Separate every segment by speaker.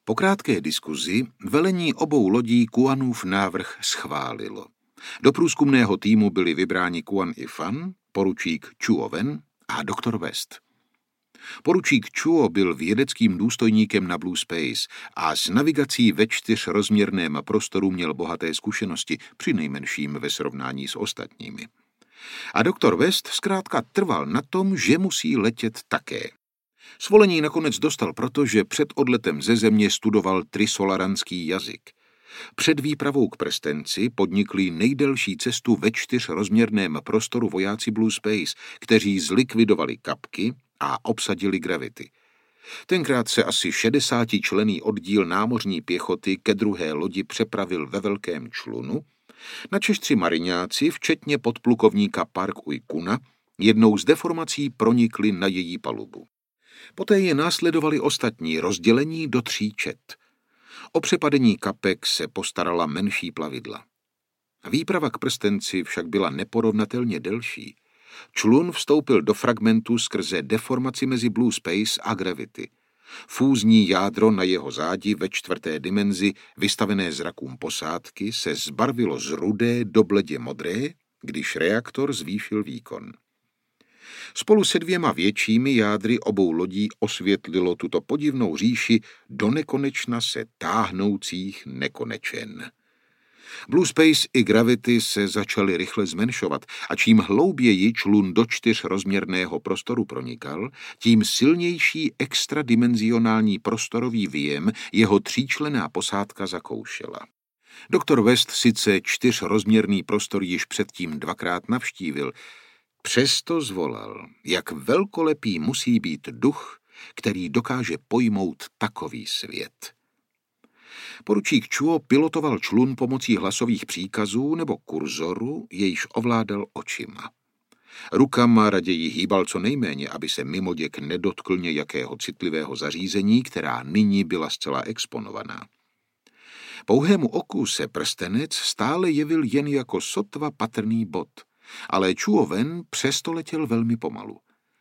Speaker 1: Po krátké diskuzi velení obou lodí Kuanův návrh schválilo. Do průzkumného týmu byli vybráni Kuan i Fan, poručík Chuo Wen a doktor West. Poručík Chuo byl vědeckým důstojníkem na Blue Space a s navigací ve 4rozměrném prostoru měl bohaté zkušenosti, přinejmenším ve srovnání s ostatními. A doktor West zkrátka trval na tom, že musí letět také. Svolení nakonec dostal proto, že před odletem ze Země studoval trisolaranský jazyk. Před výpravou k prstenci podnikli nejdelší cestu ve 4rozměrném prostoru vojáci Blue Space, kteří zlikvidovali kapky a obsadili Gravity. Tenkrát se asi 60členný oddíl námořní pěchoty ke druhé lodi přepravil ve velkém člunu, načež 3 mariňáci, včetně podplukovníka Park Ui-kuna, jednou z deformací pronikli na její palubu. Poté je následovali ostatní, rozdělení do 3 čet. O přepadení kapek se postarala menší plavidla. Výprava k prstenci však byla neporovnatelně delší. Člun vstoupil do fragmentu skrze deformaci mezi Blue Space a Gravity. Fúzní jádro na jeho zádi ve 4. dimenzi, vystavené zrakům posádky, se zbarvilo z rudé do bledě modré, když reaktor zvýšil výkon. Spolu se 2 většími jádry obou lodí osvětlilo tuto podivnou říši do nekonečna se táhnoucích nekonečen. Blue Space i Gravity se začaly rychle zmenšovat a čím hlouběji člun do 4rozměrného prostoru pronikal, tím silnější extradimenzionální prostorový výjem jeho 3členná posádka zakoušela. Doktor West sice 4rozměrný prostor již předtím 2krát navštívil, přesto zvolal, jak velkolepý musí být duch, který dokáže pojmout takový svět. Poručík Chuo pilotoval člun pomocí hlasových příkazů nebo kurzoru, jejž ovládal očima. Rukama raději hýbal co nejméně, aby se mimoděk nedotkl nějakého citlivého zařízení, která nyní byla zcela exponovaná. Pouhému oku se prstenec stále jevil jen jako sotva patrný bod, ale Chuo Wen přesto letěl velmi pomalu.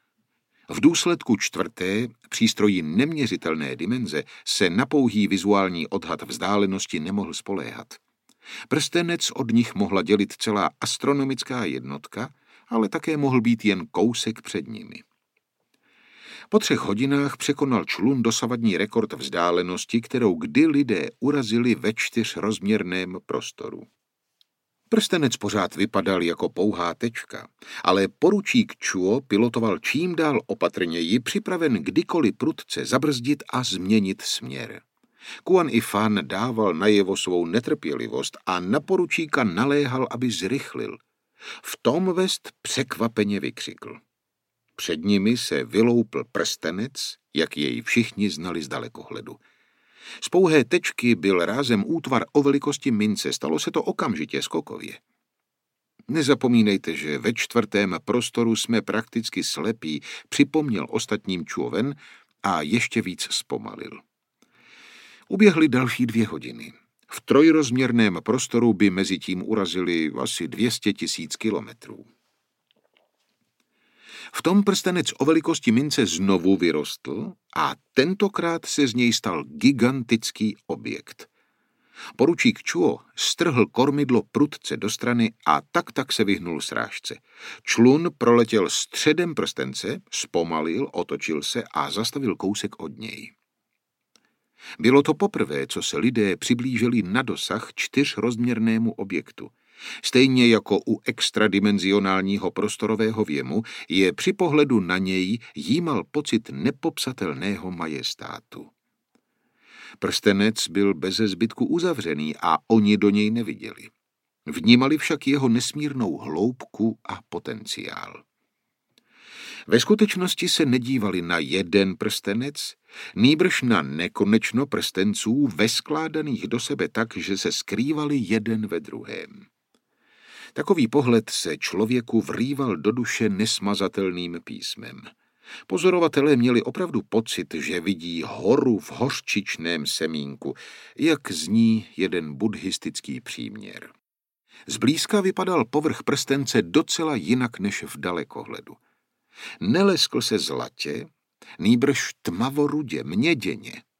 Speaker 1: V důsledku 4. přístroji neměřitelné dimenze se na pouhý vizuální odhad vzdálenosti nemohl spoléhat. Prstenec od nich mohla dělit celá astronomická jednotka, ale také mohl být jen kousek před nimi. Po 3 hodinách překonal člun dosavadní rekord vzdálenosti, kterou kdy lidé urazili ve 4rozměrném prostoru. Prstenec pořád vypadal jako pouhá tečka, ale poručík Chuo pilotoval čím dál opatrněji, připraven kdykoliv prudce zabrzdit a změnit směr. Kuan i Fan dával najevo svou netrpělivost a na poručíka naléhal, aby zrychlil. V tom West překvapeně vykřikl. Před nimi se vyloupl prstenec, jak jej všichni znali z dalekohledu. Z pouhé tečky byl rázem útvar o velikosti mince, stalo se to okamžitě skokově. Nezapomínejte, že ve 4. prostoru jsme prakticky slepí, připomněl ostatním Chuo Wen a ještě víc zpomalil. Uběhly další 2 hodiny. V 3rozměrném prostoru by mezi tím urazili asi 200 000 kilometrů. V tom prstenec o velikosti mince znovu vyrostl a tentokrát se z něj stal gigantický objekt. Poručík Chuo strhl kormidlo prudce do strany a tak se vyhnul srážce. Člun proletěl středem prstence, zpomalil, otočil se a zastavil kousek od něj. Bylo to poprvé, co se lidé přiblížili na dosah 4rozměrnému objektu. Stejně jako u extradimenzionálního prostorového věmu je při pohledu na něj jímal pocit nepopsatelného majestátu. Prstenec byl beze zbytku uzavřený a oni do něj neviděli. Vnímali však jeho nesmírnou hloubku a potenciál. Ve skutečnosti se nedívali na jeden prstenec, nýbrž na nekonečno prstenců veskládaných do sebe tak, že se skrývali jeden ve druhém. Takový pohled se člověku vrýval do duše nesmazatelným písmem. Pozorovatelé měli opravdu pocit, že vidí horu v hořčičném semínku, jak zní jeden buddhistický příměr. Zblízka vypadal povrch prstence docela jinak než v dalekohledu. Neleskl se zlatě, nýbrž tmavorudě, měděně.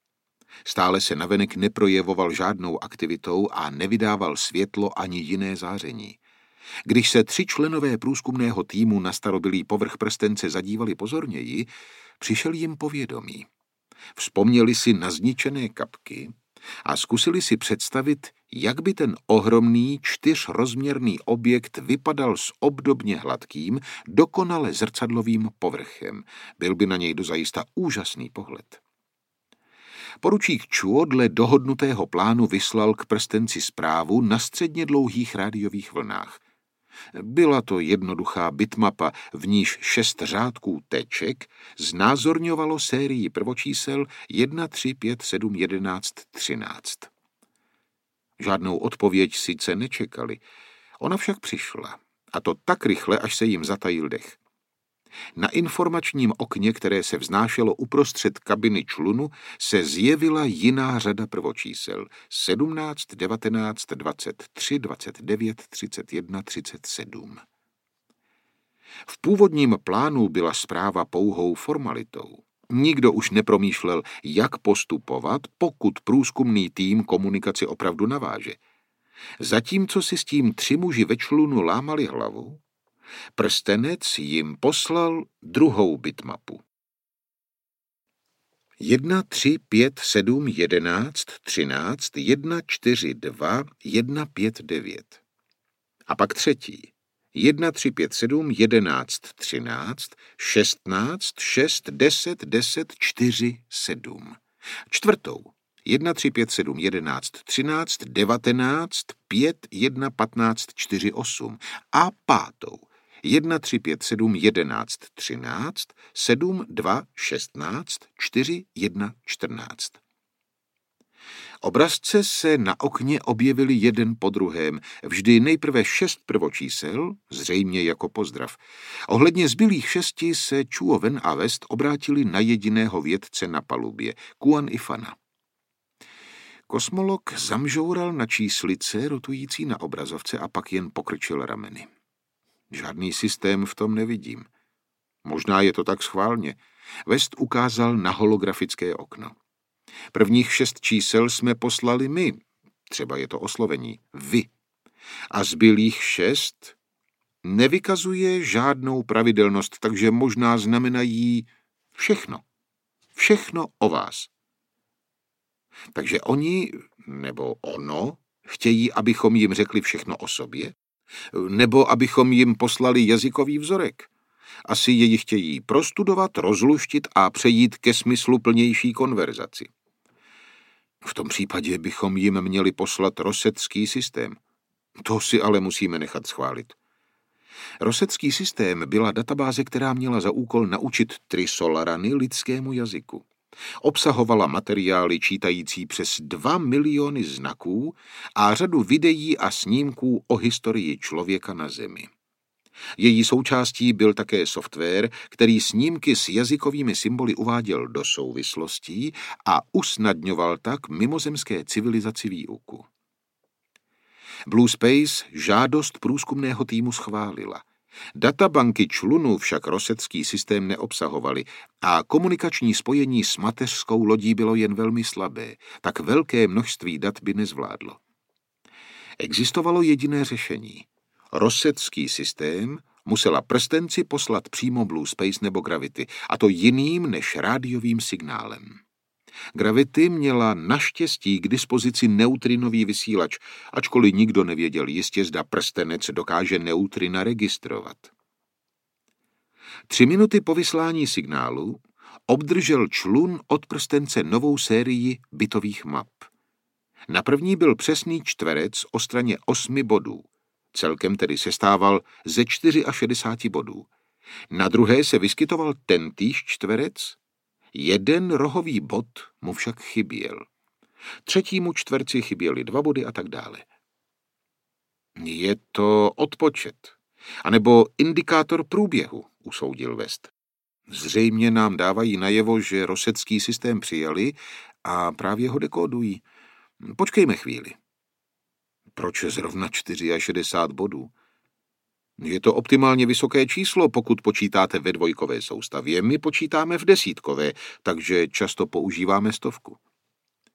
Speaker 1: Stále se navenek neprojevoval žádnou aktivitou a nevydával světlo ani jiné záření. Když se 3 členové průzkumného týmu na starobylý povrch prstence zadívali pozorněji, přišel jim povědomí. Vzpomněli si na zničené kapky a zkusili si představit, jak by ten ohromný 4rozměrný objekt vypadal s obdobně hladkým, dokonale zrcadlovým povrchem. Byl by na něj dozajista úžasný pohled. Poručík Chuo dle dohodnutého plánu vyslal k prstenci zprávu na středně dlouhých rádiových vlnách. Byla to jednoduchá bitmapa, v níž 6 řádků teček znázorňovalo sérii prvočísel 1, 3, 5, 7, 11, 13. Žádnou odpověď sice nečekali, ona však přišla, a to tak rychle, až se jim zatajil dech. Na informačním okně, které se vznášelo uprostřed kabiny člunu, se zjevila jiná řada prvočísel 17, 19, 23, 29, 31, 37. V původním plánu byla zpráva pouhou formalitou. Nikdo už nepromýšlel, jak postupovat, pokud průzkumný tým komunikaci opravdu naváže. Zatímco si s tím 3 muži ve člunu lámali hlavu, prstenec jim poslal druhou bitmapu. 1, 3, 5, 7, 11, 13, 1, 4, 2, 1, 5, 9. A pak třetí. 1, 3, 5, 7, 11, 13, 16, 6, 10, 10, 4, 7. Čtvrtou. 1, 3, 5, 7, 11, 13, 19, 5, 1, 15, 4, 8. A pátou. 1, 3, 5, 7, 11, 13, 7, 2, 16, 4, 1, 14. Obrazce se na okně objevily jeden po druhém, vždy nejprve 6 prvočísel, zřejmě jako pozdrav. Ohledně zbylých 6 se Chuo Wen a West obrátili na jediného vědce na palubě, Kuan Ifana. Kosmolog zamžoural na číslice rotující na obrazovce a pak jen pokrčil rameny. Žádný systém v tom nevidím. Možná je to tak schválně. West ukázal na holografické okno. Prvních 6 čísel jsme poslali my, třeba je to oslovení, vy. A zbylých 6 nevykazuje žádnou pravidelnost, takže možná znamenají všechno. Všechno o vás. Takže oni, nebo ono, chtějí, abychom jim řekli všechno o sobě? Nebo abychom jim poslali jazykový vzorek? Asi jej chtějí prostudovat, rozluštit a přejít ke smysluplnější konverzaci. V tom případě bychom jim měli poslat rosetský systém. To si ale musíme nechat schválit. Rosetský systém byla databáze, která měla za úkol naučit Trisolarany lidskému jazyku. Obsahovala materiály čítající přes 2 miliony znaků a řadu videí a snímků o historii člověka na Zemi. Její součástí byl také software, který snímky s jazykovými symboly uváděl do souvislostí a usnadňoval tak mimozemské civilizaci výuku. Blue Space žádost průzkumného týmu schválila. Databanky člunu však rosetský systém neobsahovaly a komunikační spojení s mateřskou lodí bylo jen velmi slabé, tak velké množství dat by nezvládlo. Existovalo jediné řešení. Rosetský systém musela prstenci poslat přímo Blue Space nebo Gravity, a to jiným než rádiovým signálem. Gravity měla naštěstí k dispozici neutrinový vysílač, ačkoliv nikdo nevěděl jistě, zda prstenec dokáže neutrina registrovat. 3 minuty po vyslání signálu obdržel člun od prstence novou sérii bitových map. Na první byl přesný čtverec o straně 8 bodů. Celkem tedy sestával ze 64 bodů. Na druhé se vyskytoval tentýž čtverec, jeden rohový bod mu však chyběl. Třetímu čtverci chyběly 2 body a tak dále. Je to odpočet, anebo indikátor průběhu, usoudil West. Zřejmě nám dávají najevo, že rosetský systém přijali a právě ho dekódují. Počkejme chvíli. Proč zrovna 64 bodů? Je to optimálně vysoké číslo, pokud počítáte ve dvojkové soustavě. My počítáme v desítkové, takže často používáme 100.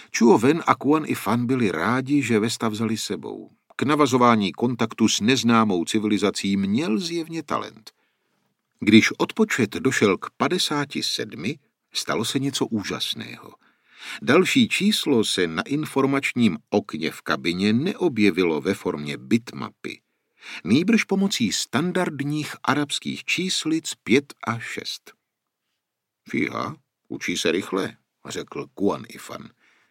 Speaker 1: Chuo Wen a Kuan i Fan byli rádi, že Westa vzali sebou. K navazování kontaktu s neznámou civilizací měl zjevně talent. Když odpočet došel k 57, stalo se něco úžasného. Další číslo se na informačním okně v kabině neobjevilo ve formě bitmapy, nýbrž pomocí standardních arabských číslic 5 a 6. Fíha, učí se rychle, řekl Kuan i Fan.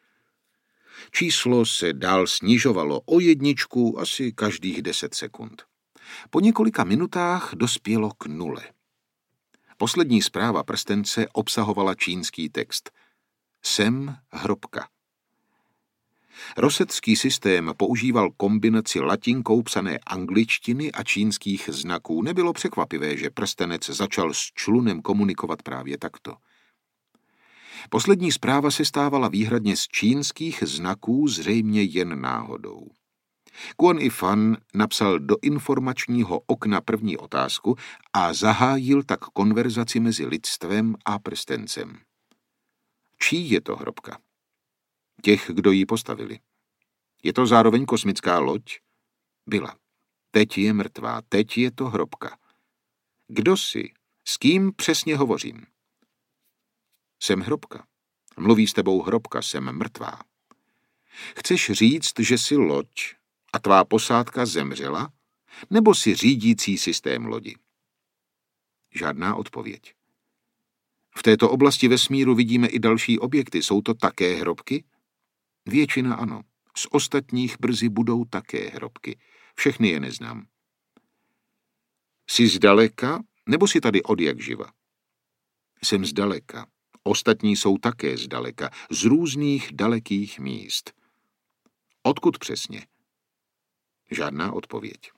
Speaker 1: Číslo se dál snižovalo o 1 asi každých 10 sekund. Po několika minutách dospělo k 0. Poslední zpráva prstence obsahovala čínský text. Jsem hrobka. Rosetský systém používal kombinaci latinkou psané angličtiny a čínských znaků. Nebylo překvapivé, že prstenec začal s člunem komunikovat právě takto. Poslední zpráva se stávala výhradně z čínských znaků, zřejmě jen náhodou. Kuan i Fan napsal do informačního okna první otázku a zahájil tak konverzaci mezi lidstvem a prstencem. Čí je to hrobka? Těch, kdo ji postavili. Je to zároveň kosmická loď? Byla. Teď je mrtvá, teď je to hrobka. Kdo jsi? S kým přesně hovořím? Jsem hrobka. Mluví s tebou hrobka, jsem mrtvá. Chceš říct, že jsi loď a tvá posádka zemřela? Nebo jsi řídící systém lodi? Žádná odpověď. V této oblasti vesmíru vidíme i další objekty. Jsou to také hrobky? Většina ano. Z ostatních brzy budou také hrobky. Všechny je neznám. Jsi zdaleka, nebo jsi tady odjakživa? Jsem zdaleka. Ostatní jsou také zdaleka, z různých dalekých míst. Odkud přesně? Žádná odpověď.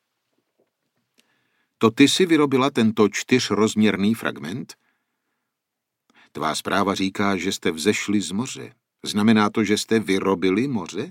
Speaker 1: To ty si vyrobila tento 4rozměrný fragment? Tvá zpráva říká, že jste vzešli z moře. Znamená to, že jste vyrobili moře?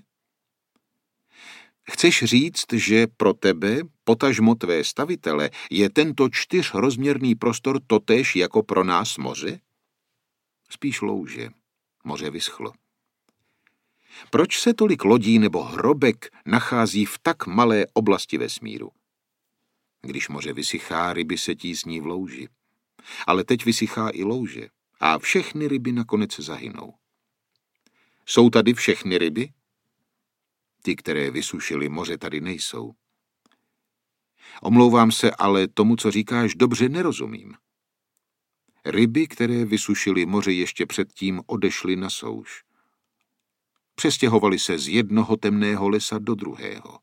Speaker 1: Chceš říct, že pro tebe, potažmo tvé stavitele, je tento 4rozměrný prostor totéž jako pro nás moře? Spíš louže. Moře vyschlo. Proč se tolik lodí nebo hrobek nachází v tak malé oblasti vesmíru? Když moře vysychá, ryby se tísní v louži. Ale teď vysychá i louže a všechny ryby nakonec zahynou. Jsou tady všechny ryby? Ty, které vysušily moře, tady nejsou. Omlouvám se, ale tomu, co říkáš, dobře nerozumím. Ryby, které vysušily moře ještě předtím, odešly na souš. Přestěhovali se z jednoho temného lesa do druhého.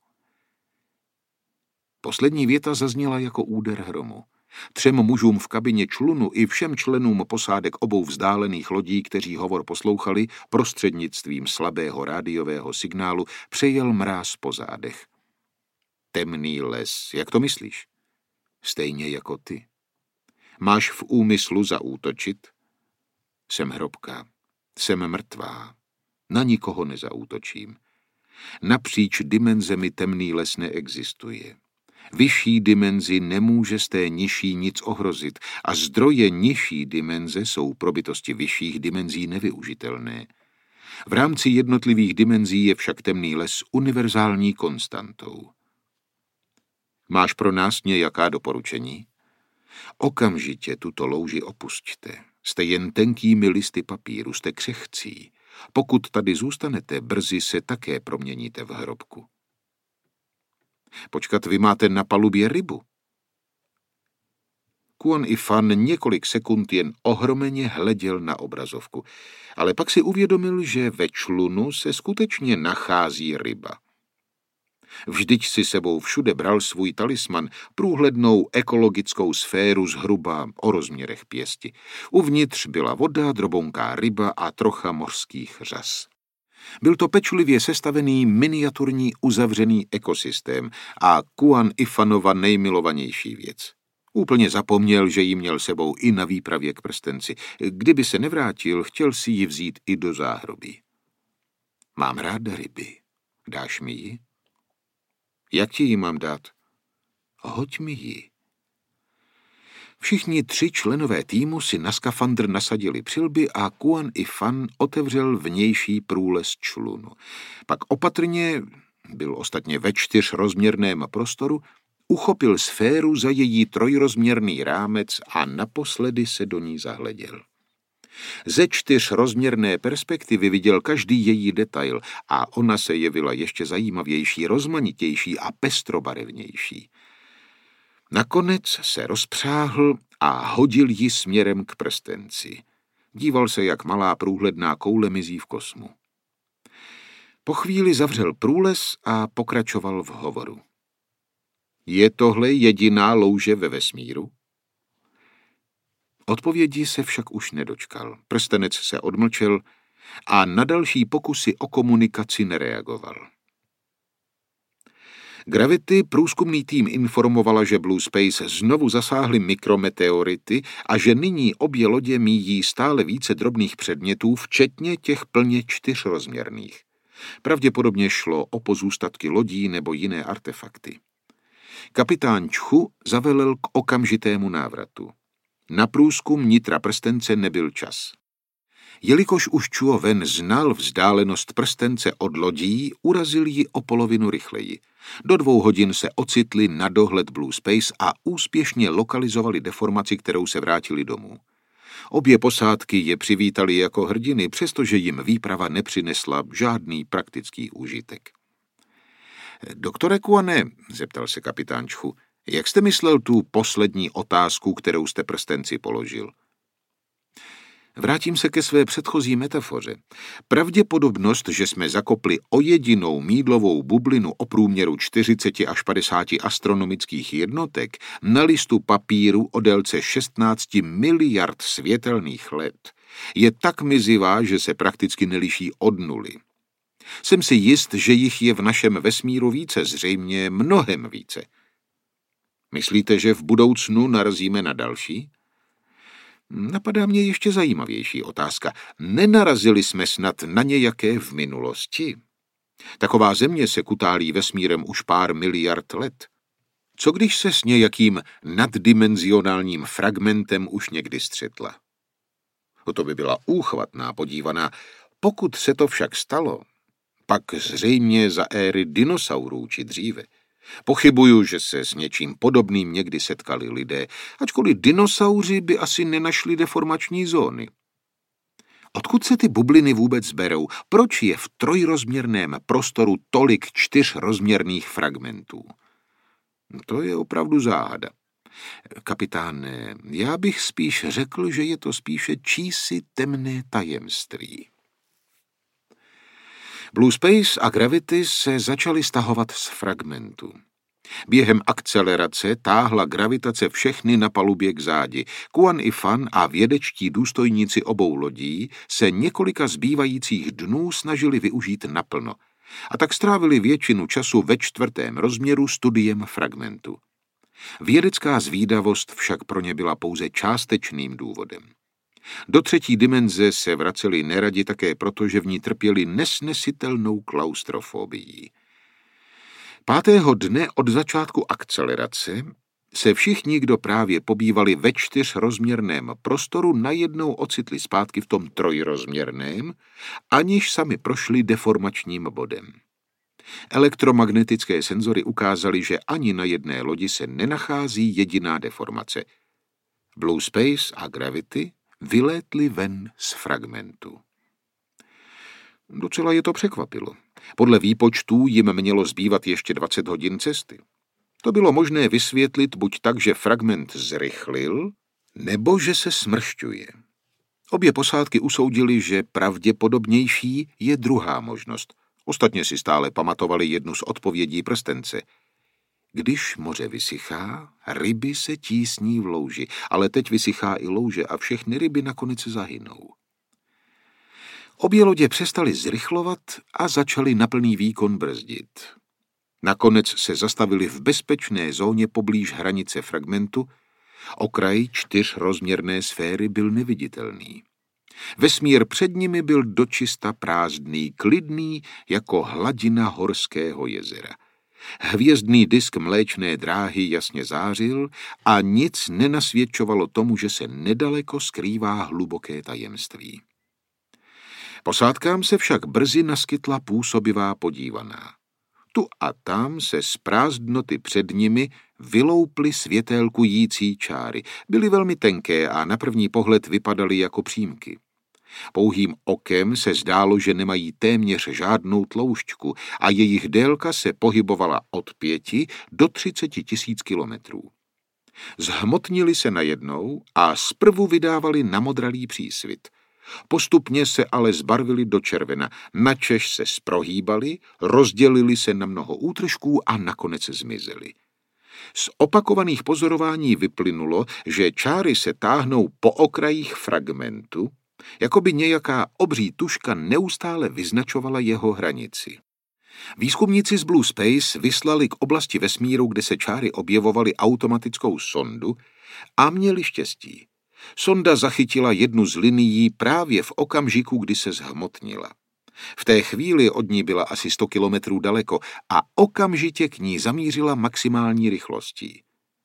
Speaker 1: Poslední věta zazněla jako úder hromu. 3 mužům v kabině člunu i všem členům posádek obou vzdálených lodí, kteří hovor poslouchali, prostřednictvím slabého rádiového signálu přejel mráz po zádech. Temný les, jak to myslíš? Stejně jako ty. Máš v úmyslu zaútočit? Jsem hrobka, jsem mrtvá. Na nikoho nezaútočím. Napříč dimenzemi temný les neexistuje. Vyšší dimenzi nemůže z té nižší nic ohrozit a zdroje nižší dimenze jsou pro bytosti vyšších dimenzí nevyužitelné. V rámci jednotlivých dimenzí je však temný les univerzální konstantou. Máš pro nás nějaká doporučení? Okamžitě tuto louži opusťte. Jste jen tenkými listy papíru, jste křehcí. Pokud tady zůstanete, brzy se také proměníte v hrobku. Počkat, vy máte na palubě rybu. Kuan i Fan několik sekund jen ohromeně hleděl na obrazovku, ale pak si uvědomil, že ve člunu se skutečně nachází ryba. Vždyť si sebou všude bral svůj talisman, průhlednou ekologickou sféru zhruba o rozměrech pěsti. Uvnitř byla voda, drobonká ryba a trocha mořských řas. Byl to pečlivě sestavený miniaturní uzavřený ekosystém a Kuan i Fanova nejmilovanější věc. Úplně zapomněl, že ji měl sebou i na výpravě k prstenci. Kdyby se nevrátil, chtěl si ji vzít i do záhrobí. Mám ráda ryby. Dáš mi ji? Jak ti ji mám dát? Hoď mi ji. Všichni 3 členové týmu si na skafandr nasadili přilby a Kuan i Fan otevřel vnější průlez člunu. Pak opatrně, byl ostatně ve 4rozměrném prostoru, uchopil sféru za její 3rozměrný rámec a naposledy se do ní zahleděl. Ze 4rozměrné perspektivy viděl každý její detail a ona se jevila ještě zajímavější, rozmanitější a pestrobarevnější. Nakonec se rozpřáhl a hodil ji směrem k prstenci. Díval se, jak malá průhledná koule mizí v kosmu. Po chvíli zavřel průlez a pokračoval v hovoru. Je tohle jediná louže ve vesmíru? Odpovědi se však už nedočkal. Prstenec se odmlčel a na další pokusy o komunikaci nereagoval. Gravity průzkumný tým informovala, že Blue Space znovu zasáhly mikrometeority a že nyní obě lodě míjí stále více drobných předmětů, včetně těch plně 4rozměrných. Pravděpodobně šlo o pozůstatky lodí nebo jiné artefakty. Kapitán Čchu zavelel k okamžitému návratu. Na průzkum nitra prstence nebyl čas. Jelikož už Chuo Wen znal vzdálenost prstence od lodí, urazil ji o polovinu rychleji. Do 2 hodin se ocitli na dohled Blue Space a úspěšně lokalizovali deformaci, kterou se vrátili domů. Obě posádky je přivítali jako hrdiny, přestože jim výprava nepřinesla žádný praktický užitek. Doktore Kuane, zeptal se kapitán Čchu, jak jste myslel tu poslední otázku, kterou jste prstenci položil? Vrátím se ke své předchozí metafoře. Pravděpodobnost, že jsme zakopli o jedinou mýdlovou bublinu o průměru 40 až 50 astronomických jednotek na listu papíru o délce 16 miliard světelných let, je tak mizivá, že se prakticky neliší od nuly. Jsem si jist, že jich je v našem vesmíru více, zřejmě mnohem více. Myslíte, že v budoucnu narazíme na další? Napadá mě ještě zajímavější otázka. Nenarazili jsme snad na nějaké v minulosti? Taková země se kutálí vesmírem už pár miliard let. Co když se s nějakým naddimenzionálním fragmentem už někdy střetla? To by byla úchvatná podívaná. Pokud se to však stalo, pak zřejmě za éry dinosaurů či dříve. Pochybuju, že se s něčím podobným někdy setkali lidé, ačkoliv dinosauři by asi nenašli deformační zóny. Odkud se ty bubliny vůbec berou? Proč je v 3rozměrném prostoru tolik 4rozměrných fragmentů? To je opravdu záhada. Kapitáne, já bych spíš řekl, že je to spíše čísi temné tajemství. Blue Space a Gravity se začaly stahovat z fragmentu. Během akcelerace táhla gravitace všechny na palubě k zádi. Kuan i Fan a vědečtí důstojníci obou lodí se několika zbývajících dnů snažili využít naplno a tak strávili většinu času ve 4. rozměru studiem fragmentu. Vědecká zvídavost však pro ně byla pouze částečným důvodem. Do 3. dimenze se vraceli neradi také proto, že v ní trpěli nesnesitelnou klaustrofobií. 5. dne od začátku akcelerace se všichni, kdo právě pobývali ve 4rozměrném prostoru, najednou ocitli zpátky v tom 3rozměrném, aniž sami prošli deformačním bodem. Elektromagnetické senzory ukázaly, že ani na jedné lodi se nenachází jediná deformace. Blue Space a Gravity vylétli ven z fragmentu. Docela je to překvapilo. Podle výpočtů jim mělo zbývat ještě 20 hodin cesty. To bylo možné vysvětlit buď tak, že fragment zrychlil, nebo že se smršťuje. Obě posádky usoudili, že pravděpodobnější je druhá možnost. Ostatně si stále pamatovali jednu z odpovědí prstence. Když moře vysychá, ryby se tísní v louži, ale teď vysychá i louže a všechny ryby nakonec zahynou. Obě lodě přestaly zrychlovat a začaly na plný výkon brzdit. Nakonec se zastavili v bezpečné zóně poblíž hranice fragmentu, okraj 4rozměrné sféry byl neviditelný. Vesmír před nimi byl dočista prázdný, klidný jako hladina horského jezera. Hvězdný disk Mléčné dráhy jasně zářil a nic nenasvědčovalo tomu, že se nedaleko skrývá hluboké tajemství. Posádkám se však brzy naskytla působivá podívaná. Tu a tam se z prázdnoty před nimi vylouply světélkující čáry. Byly velmi tenké a na první pohled vypadaly jako přímky. Pouhým okem se zdálo, že nemají téměř žádnou tloušťku a jejich délka se pohybovala od 5 do 30 tisíc kilometrů. Zhmotnili se najednou a zprvu vydávali namodralý přísvit. Postupně se ale zbarvili do červena, načež se zprohýbali, rozdělili se na mnoho útržků a nakonec zmizeli. Z opakovaných pozorování vyplynulo, že čáry se táhnou po okrajích fragmentu, jako by nějaká obří tužka neustále vyznačovala jeho hranici. Výzkumníci z Blue Space vyslali k oblasti vesmíru, kde se čáry objevovaly, automatickou sondu a měli štěstí. Sonda zachytila jednu z linií právě v okamžiku, kdy se zhmotnila. V té chvíli od ní byla asi 100 kilometrů daleko a okamžitě k ní zamířila maximální rychlostí.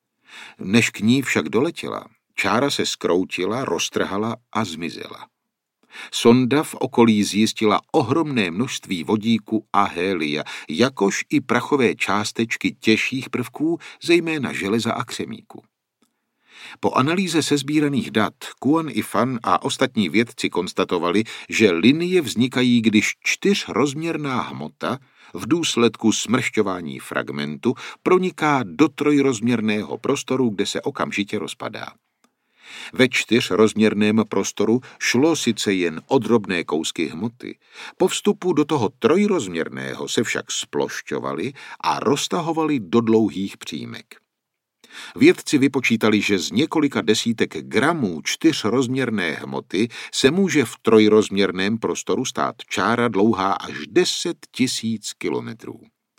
Speaker 1: Než k ní však doletěla, čára se zkroutila, roztrhala a zmizela. Sonda v okolí zjistila ohromné množství vodíku a hélia, jakož i prachové částečky těžších prvků, zejména železa a křemíku. Po analýze sesbíraných dat Kuan i Fan a ostatní vědci konstatovali, že linie vznikají, když 4rozměrná hmota v důsledku smršťování fragmentu proniká do 3rozměrného prostoru, kde se okamžitě rozpadá. Ve 4rozměrném prostoru šlo sice jen o drobné kousky hmoty, po vstupu do toho 3rozměrného se však splošťovaly a roztahovaly do dlouhých přímek. Vědci vypočítali, že z několika desítek gramů 4rozměrné hmoty se může v 3rozměrném prostoru stát čára dlouhá až 10 000 kilometrů.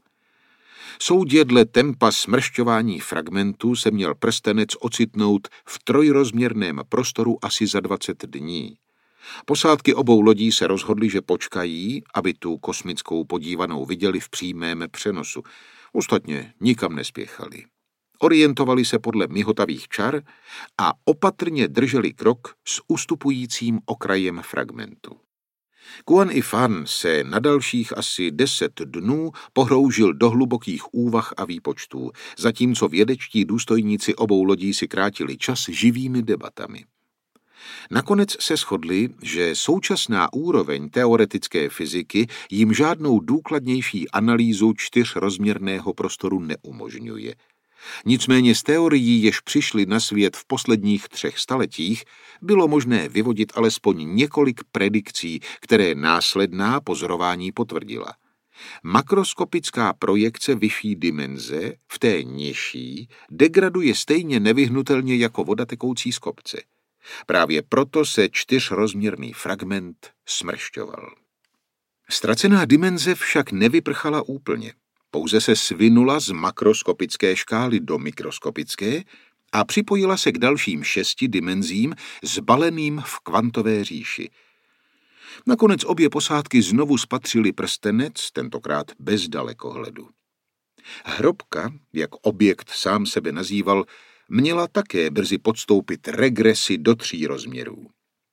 Speaker 1: Soudě dle tempa smršťování fragmentů se měl prstenec ocitnout v 3rozměrném prostoru asi za 20 dní. Posádky obou lodí se rozhodly, že počkají, aby tu kosmickou podívanou viděli v přímém přenosu. Ostatně nikam nespěchali. Orientovali se podle mihotavých čar a opatrně drželi krok s ustupujícím okrajem fragmentu. Kuan i Fan se na dalších asi 10 dnů pohroužil do hlubokých úvah a výpočtů, zatímco vědečtí důstojníci obou lodí si krátili čas živými debatami. Nakonec se shodli, že současná úroveň teoretické fyziky jim žádnou důkladnější analýzu 4rozměrného prostoru neumožňuje. Nicméně z teorií, jež přišly na svět v posledních 3 staletích, bylo možné vyvodit alespoň několik predikcí, které následná pozorování potvrdila. Makroskopická projekce vyšší dimenze v té nižší degraduje stejně nevyhnutelně jako voda tekoucí z kopce. Právě proto se 4rozměrný fragment smršťoval. Ztracená dimenze však nevyprchala úplně. Pouze se svinula z makroskopické škály do mikroskopické a připojila se k dalším 6 dimenzím zbaleným v kvantové říši. Nakonec obě posádky znovu spatřily prstenec, tentokrát bez dalekohledu. Hrobka, jak objekt sám sebe nazýval, měla také brzy podstoupit regresi do 3 rozměrů.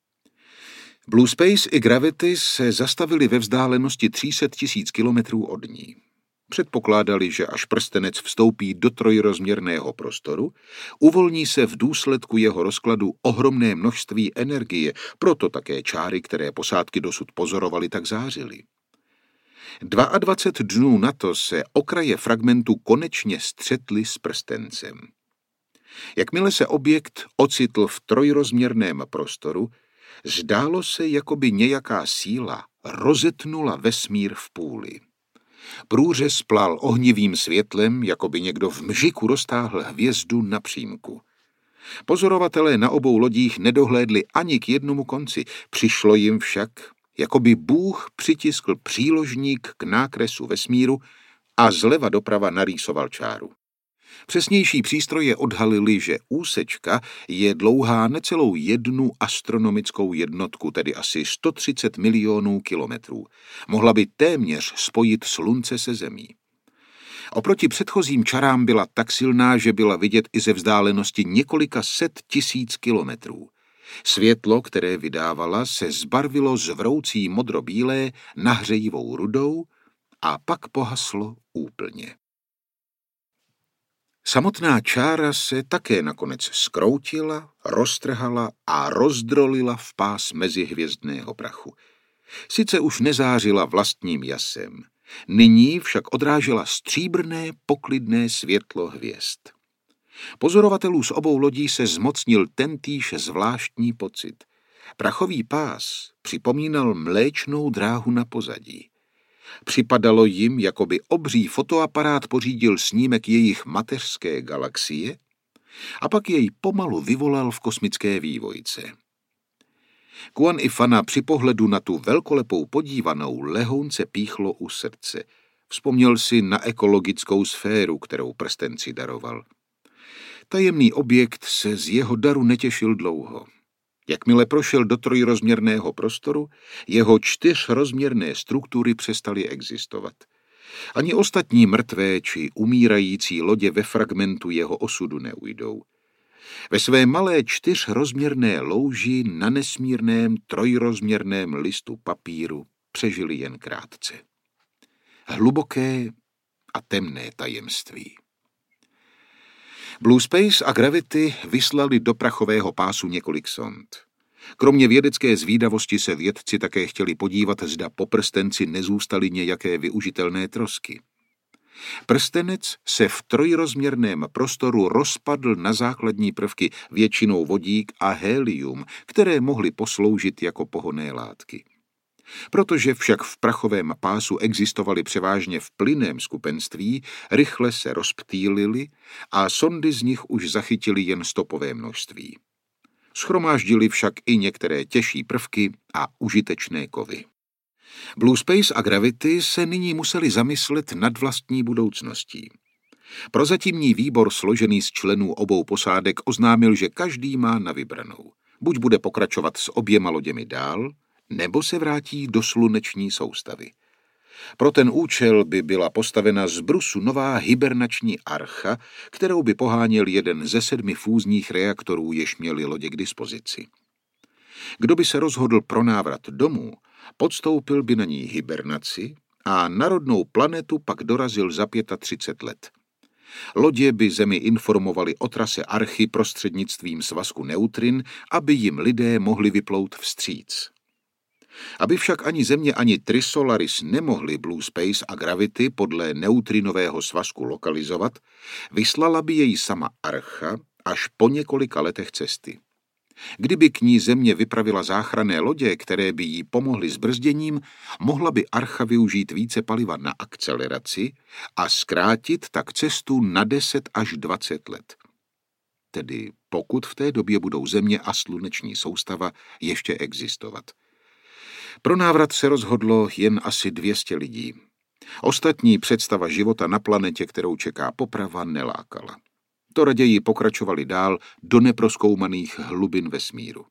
Speaker 1: Blue Space i Gravity se zastavili ve vzdálenosti 300 000 kilometrů od ní. Předpokládali, že až prstenec vstoupí do 3rozměrného prostoru, uvolní se v důsledku jeho rozkladu ohromné množství energie, proto také čáry, které posádky dosud pozorovaly, tak zářily. 22 dnů na to se okraje fragmentu konečně střetly s prstencem. Jakmile se objekt ocitl v 3rozměrném prostoru, zdálo se, jako by nějaká síla rozetnula vesmír v půli. Průřez plal ohnivým světlem, jako by někdo v mžiku roztáhl hvězdu na přímku. Pozorovatelé na obou lodích nedohlédli ani k jednomu konci, přišlo jim však, jako by Bůh přitiskl příložník k nákresu vesmíru a zleva doprava narýsoval čáru. Přesnější přístroje odhalily, že úsečka je dlouhá necelou 1 astronomickou jednotku, tedy asi 130 milionů kilometrů. Mohla by téměř spojit Slunce se Zemí. Oproti předchozím čarám byla tak silná, že byla vidět i ze vzdálenosti několika set tisíc kilometrů. Světlo, které vydávala, se zbarvilo z vroucí modrobílé na hřejivou rudou a pak pohaslo úplně. Samotná čára se také nakonec zkroutila, roztrhala a rozdrolila v pás mezihvězdného prachu. Sice už nezářila vlastním jasem, nyní však odrážela stříbrné, poklidné světlo hvězd. Pozorovatelů z obou lodí se zmocnil tentýž zvláštní pocit. Prachový pás připomínal mléčnou dráhu na pozadí. Připadalo jim, jako by obří fotoaparát pořídil snímek jejich mateřské galaxie a pak jej pomalu vyvolal v kosmické vývojce. Kuan i Fana při pohledu na tu velkolepou podívanou lehounce píchlo u srdce. Vzpomněl si na ekologickou sféru, kterou prstenci daroval. Tajemný objekt se z jeho daru netěšil dlouho. Jakmile prošel do trojrozměrného prostoru, jeho čtyřrozměrné struktury přestaly existovat. Ani ostatní mrtvé či umírající lodě ve fragmentu jeho osudu neujdou. Ve své malé čtyřrozměrné louži na nesmírném trojrozměrném listu papíru přežili jen krátce. Hluboké a temné tajemství. Blue Space a Gravity vyslali do prachového pásu několik sond. Kromě vědecké zvídavosti se vědci také chtěli podívat, zda po prstenci nezůstaly nějaké využitelné trosky. Prstenec se v trojrozměrném prostoru rozpadl na základní prvky, většinou vodík a helium, které mohly posloužit jako pohonné látky. Protože však v prachovém pásu existovaly převážně v plynném skupenství, rychle se rozptýlily a sondy z nich už zachytily jen stopové množství. Shromáždili však i některé těžší prvky a užitečné kovy. Blue Space a Gravity se nyní museli zamyslet nad vlastní budoucností. Prozatímní výbor složený z členů obou posádek oznámil, že každý má na vybranou. Buď bude pokračovat s oběma loděmi dál, nebo se vrátí do sluneční soustavy. Pro ten účel by byla postavena z brusu nová hibernační archa, kterou by poháněl jeden ze 7 fúzních reaktorů, jež měly lodě k dispozici. Kdo by se rozhodl pro návrat domů, podstoupil by na ní hibernaci a na rodnou planetu pak dorazil za 35 let. Lodě by Zemi informovali o trase archy prostřednictvím svazku neutrin, aby jim lidé mohli vyplout vstříc. Aby však ani Země, ani Trisolaris nemohli Blue Space a Gravity podle neutrinového svazku lokalizovat, vyslala by jej sama archa až po několika letech cesty. Kdyby k ní Země vypravila záchranné lodě, které by jí pomohly s brzděním, mohla by archa využít více paliva na akceleraci a zkrátit tak cestu na 10 až 20 let. Tedy pokud v té době budou Země a sluneční soustava ještě existovat. Pro návrat se rozhodlo jen asi 200 lidí. Ostatní představa života na planetě, kterou čeká poprava, nelákala. To raději pokračovali dál do neprozkoumaných hlubin vesmíru.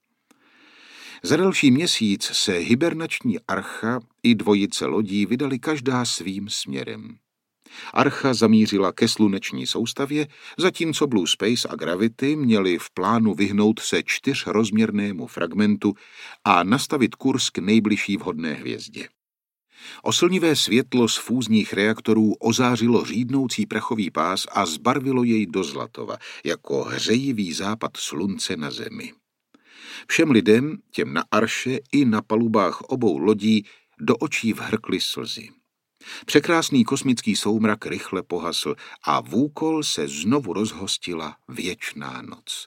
Speaker 1: Za další měsíc se hibernační archa i dvojice lodí vydali každá svým směrem. Archa zamířila ke sluneční soustavě, zatímco Blue Space a Gravity měli v plánu vyhnout se čtyřrozměrnému fragmentu a nastavit kurz k nejbližší vhodné hvězdě. Oslnivé světlo z fúzních reaktorů ozářilo řídnoucí prachový pás a zbarvilo jej do zlatova, jako hřejivý západ slunce na Zemi. Všem lidem, těm na arše i na palubách obou lodí, do očí vhrkly slzy. Překrásný kosmický soumrak rychle pohasl a v úkol se znovu rozhostila věčná noc.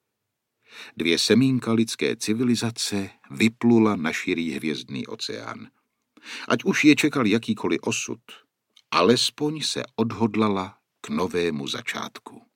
Speaker 1: 2 semínka lidské civilizace vyplula na širý hvězdný oceán. Ať už je čekal jakýkoliv osud, alespoň se odhodlala k novému začátku.